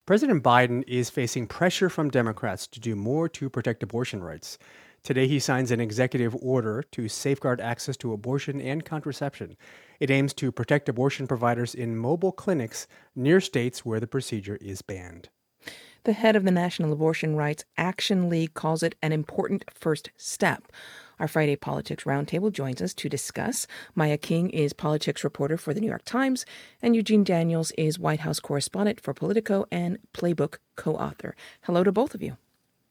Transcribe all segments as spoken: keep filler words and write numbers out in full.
President Biden is facing pressure from Democrats to do more to protect abortion rights. Today, he signs an executive order to safeguard access to abortion and contraception. It aims to protect abortion providers in mobile clinics near states where the procedure is banned. The head of the National Abortion Rights Action League calls it an important first step. Our Friday Politics Roundtable joins us to discuss. Maya King is politics reporter for the New York Times, and Eugene Daniels is White House correspondent for Politico and Playbook co-author. Hello to both of you.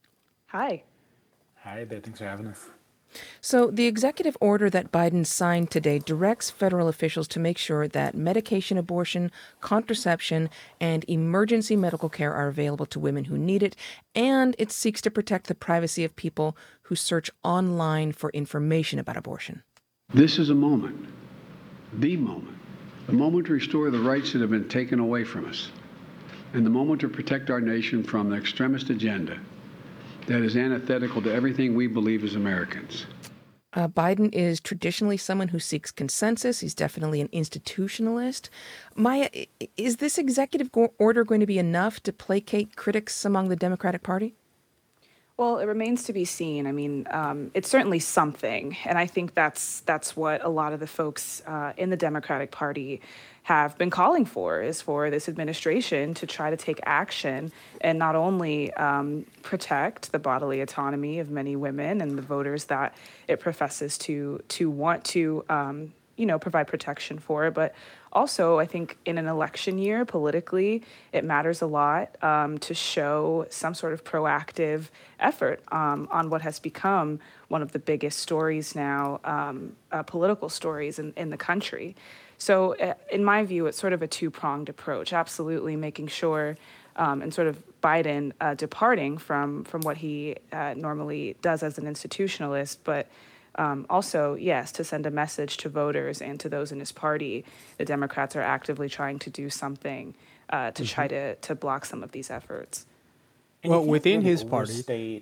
Hi. Hi there. Thanks for having us. So the executive order that Biden signed today directs federal officials to make sure that medication abortion, contraception, and emergency medical care are available to women who need it, and it seeks to protect the privacy of people who search online for information about abortion. This is a moment, the moment, the moment to restore the rights that have been taken away from us, and the moment to protect our nation from the extremist agenda that is antithetical to everything we believe as Americans. Uh, Biden is traditionally someone who seeks consensus. He's definitely an institutionalist. Maya, is this executive order going to be enough to placate critics among the Democratic Party? Well, it remains to be seen. I mean, um, it's certainly something, and I think that's that's what a lot of the folks uh, in the Democratic Party have been calling for, is for this administration to try to take action and not only um, protect the bodily autonomy of many women and the voters that it professes to to want to, um, you know, provide protection for, but also, I think in an election year, politically, it matters a lot um, to show some sort of proactive effort um, on what has become one of the biggest stories now, um, uh, political stories in, in the country. So uh, in my view, it's sort of a two-pronged approach, absolutely making sure um, and sort of Biden uh, departing from, from what he uh, normally does as an institutionalist, but Um, also, yes, to send a message to voters and to those in his party, the Democrats are actively trying to do something uh, to mm-hmm. try to, to block some of these efforts. And well, within really his party.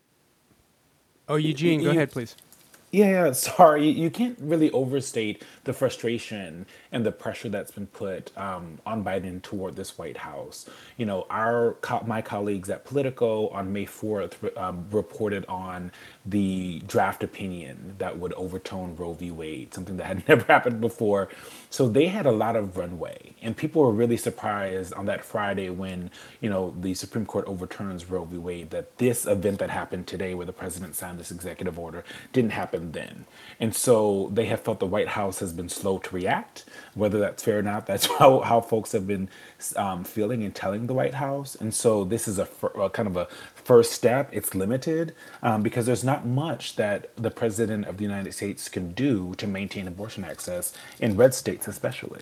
Oh, Eugene, you, go ahead, please. Yeah, yeah, sorry. You, you can't really overstate the frustration and the pressure that's been put um, on Biden toward this White House. You know, our my colleagues at Politico on May fourth um, reported on the draft opinion that would overturn Roe v. Wade, something that had never happened before. So they had a lot of runway, and people were really surprised on that Friday when, you know, the Supreme Court overturns Roe v. Wade, that this event that happened today where the president signed this executive order didn't happen then. And so they have felt the White House has been slow to react. Whether that's fair or not, that's how, how folks have been um, feeling and telling the White House. And so this is a, a kind of a first step. It's limited um, because there's not much that the president of the United States can do to maintain abortion access in red states especially.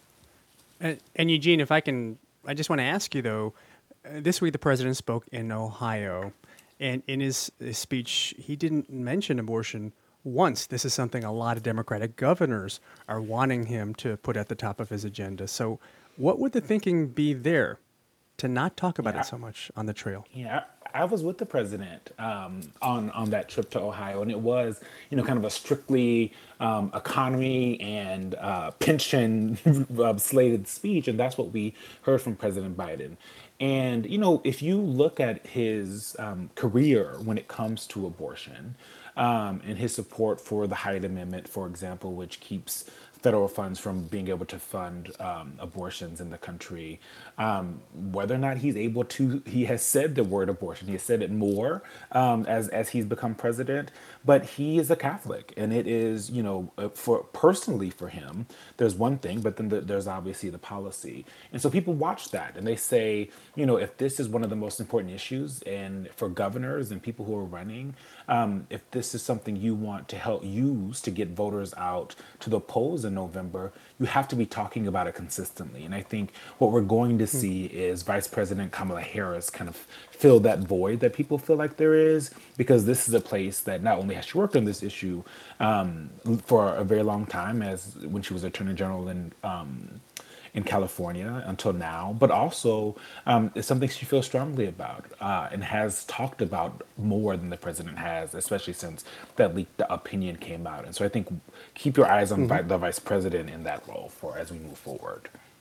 And, and Eugene, if I can, I just want to ask you though, uh, this week the president spoke in Ohio, and in his, his speech, he didn't mention abortion once. This is something a lot of Democratic governors are wanting him to put at the top of his agenda. So what would the thinking be there to not talk about yeah. it so much on the trail? Yeah, I was with the president um, on, on that trip to Ohio, and it was, you know, kind of a strictly um, economy and uh, pension uh, slated speech, and that's what we heard from President Biden. And, you know, if you look at his um, career when it comes to abortion, Um, and his support for the Hyde Amendment, for example, which keeps federal funds from being able to fund um, abortions in the country. Um, whether or not he's able to, he has said the word abortion. He has said it more um, as as he's become president. But he is a Catholic, and it is, you know, for personally for him, there's one thing, but then the, there's obviously the policy. And so people watch that and they say, you know, if this is one of the most important issues, and for governors and people who are running, um, if this is something you want to help use to get voters out to the polls in November, you have to be talking about it consistently. And I think what we're going to see is Vice President Kamala Harris kind of fill that void that people feel like there is, because this is a place that not only has she worked on this issue um, for a very long time, as when she was Attorney General in um, in California until now, but also um, it's something she feels strongly about uh, and has talked about more than the president has, especially since that leaked opinion came out. And so I think keep your eyes on mm-hmm. vi- the vice president in that role for as we move forward.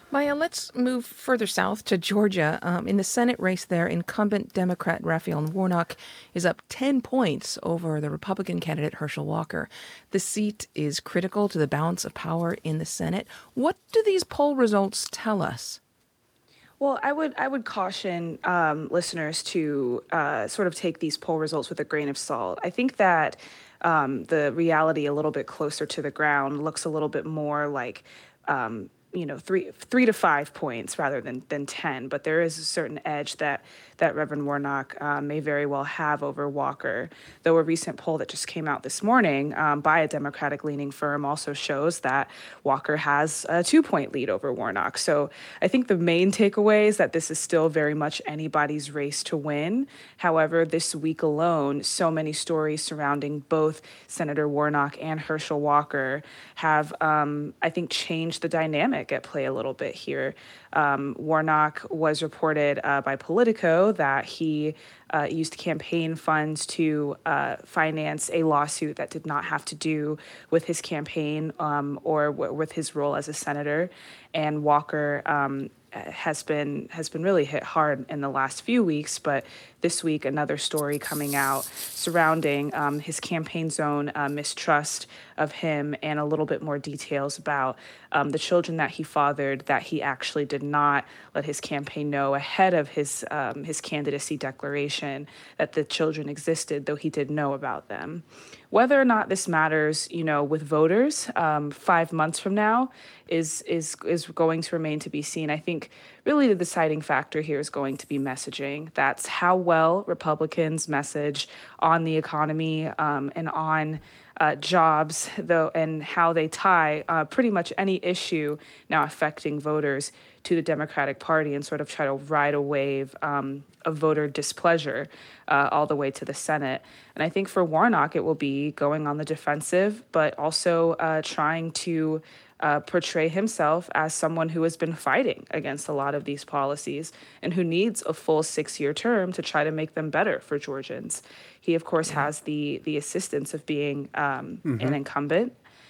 Maya, let's move further south to Georgia. Um, in the Senate race there, incumbent Democrat Raphael Warnock is up ten points over the Republican candidate Herschel Walker. The seat is critical to the balance of power in the Senate. What do these poll results tell us? Well, I would I would caution um, listeners to uh, sort of take these poll results with a grain of salt. I think that um, the reality a little bit closer to the ground looks a little bit more like um, you know three three to five points rather than than ten. But there is a certain edge that that Reverend Warnock uh, may very well have over Walker. Though a recent poll that just came out this morning um, by a Democratic-leaning firm also shows that Walker has a two-point lead over Warnock. So I think the main takeaway is that this is still very much anybody's race to win. However, this week alone, so many stories surrounding both Senator Warnock and Herschel Walker have, um, I think, changed the dynamic at play a little bit here. Um, Warnock was reported uh, by Politico that he uh, used campaign funds to uh, finance a lawsuit that did not have to do with his campaign um, or w- with his role as a senator. And Walker um, has been has been really hit hard in the last few weeks, but this week another story coming out surrounding um, his campaign zone uh, mistrust of him and a little bit more details about um, the children that he fathered that he actually did not let his campaign know ahead of his um, his candidacy declaration that the children existed, though he did know about them. Whether or not this matters, you know, with voters um, five months from now is is is going to remain to be seen. I think really the deciding factor here is going to be messaging. That's how well Republicans message on the economy um, and on uh, jobs, though, and how they tie uh, pretty much any issue now affecting voters to the Democratic Party and sort of try to ride a wave um, of voter displeasure uh, all the way to the Senate. And I think for Warnock, it will be going on the defensive, but also uh, trying to uh, portray himself as someone who has been fighting against a lot of these policies and who needs a full six-year term to try to make them better for Georgians. He, of course, has the the assistance of being um, mm-hmm. an incumbent.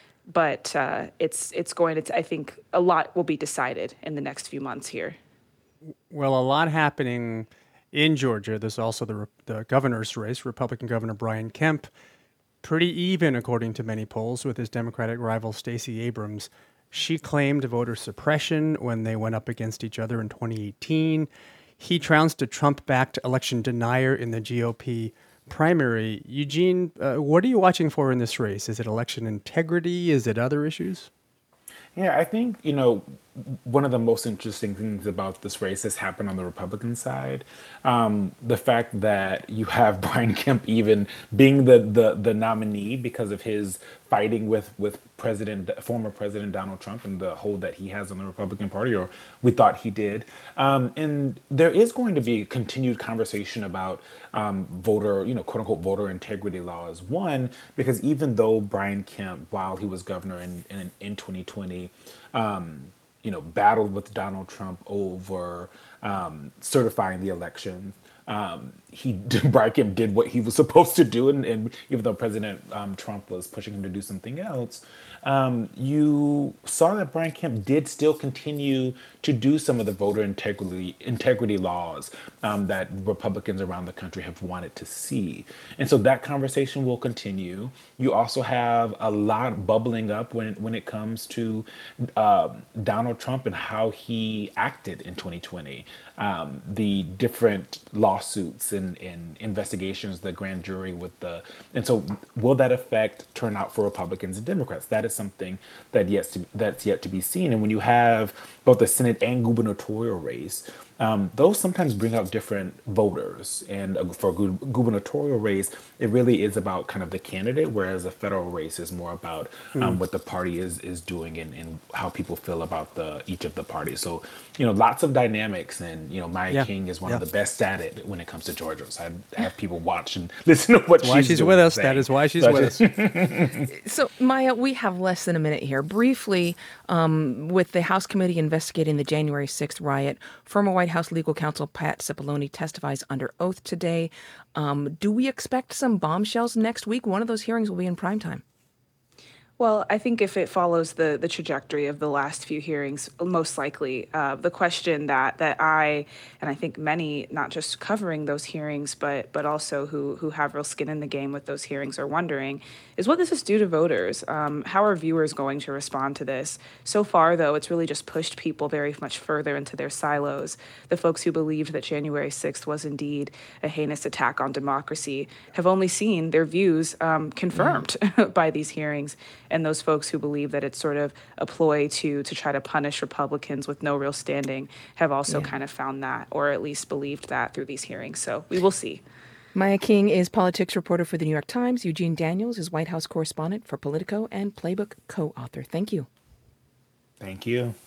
But uh, it's it's going to, t- I think, a lot will be decided in the next few months here. Well, a lot happening in Georgia. There's also the, the governor's race, Republican Governor Brian Kemp, pretty even, according to many polls, with his Democratic rival Stacey Abrams. She claimed voter suppression when they went up against each other in twenty eighteen. He trounced a Trump-backed election denier in the G O P primary. Eugene, uh, what are you watching for in this race? Is it election integrity? Is it other issues? Yeah, I think, you know, one of the most interesting things about this race has happened on the Republican side. Um, the fact that you have Brian Kemp even being the, the, the nominee because of his fighting with, with President, former President Donald Trump and the hold that he has on the Republican Party, or we thought he did. Um, and there is going to be a continued conversation about um, voter, you know, quote unquote, voter integrity laws. One, because even though Brian Kemp, while he was governor in, in, in twenty twenty, um, you know, battled with Donald Trump over um, certifying the election. Um, he Brian Kemp did what he was supposed to do, and, and even though President um, Trump was pushing him to do something else, um, you saw that Brian Kemp did still continue to do some of the voter integrity integrity laws um, that Republicans around the country have wanted to see, and so that conversation will continue. You also have a lot bubbling up when when it comes to uh, Donald Trump and how he acted in twenty twenty. Um, the different lawsuits and, and investigations, the grand jury with the, and so will that affect turnout for Republicans and Democrats? That is something that yet to, that's yet to be seen. And when you have both the Senate and gubernatorial race, um, those sometimes bring out different voters. And for a gu- gubernatorial race, it really is about kind of the candidate, whereas a federal race is more about um, mm. what the party is is doing and, and how people feel about the each of the parties. So, you know, lots of dynamics, and you know, Maya yeah. King is one yeah. of the best at it when it comes to Georgia. So I have people watch and listen to what That's why she's, she's doing with us. Saying. That is why she's so with just, us. So, Maya, we have less than a minute here. Briefly, um, with the House committee investigating the January sixth riot, former White House legal counsel Pat Cipollone testifies under oath today. Um, do we expect some bombshells next week? One of those hearings will be in primetime. Well, I think if it follows the the trajectory of the last few hearings, most likely, uh, the question that that I and I think many, not just covering those hearings, but but also who who have real skin in the game with those hearings, are wondering is what does this do to voters? Um, how are viewers going to respond to this? So far, though, it's really just pushed people very much further into their silos. The folks who believed that January sixth was indeed a heinous attack on democracy have only seen their views um, confirmed by these hearings. And those folks who believe that it's sort of a ploy to to try to punish Republicans with no real standing have also Yeah. kind of found that, or at least believed that through these hearings. So we will see. Maya King is politics reporter for the New York Times. Eugene Daniels is White House correspondent for Politico and Playbook co-author. Thank you. Thank you.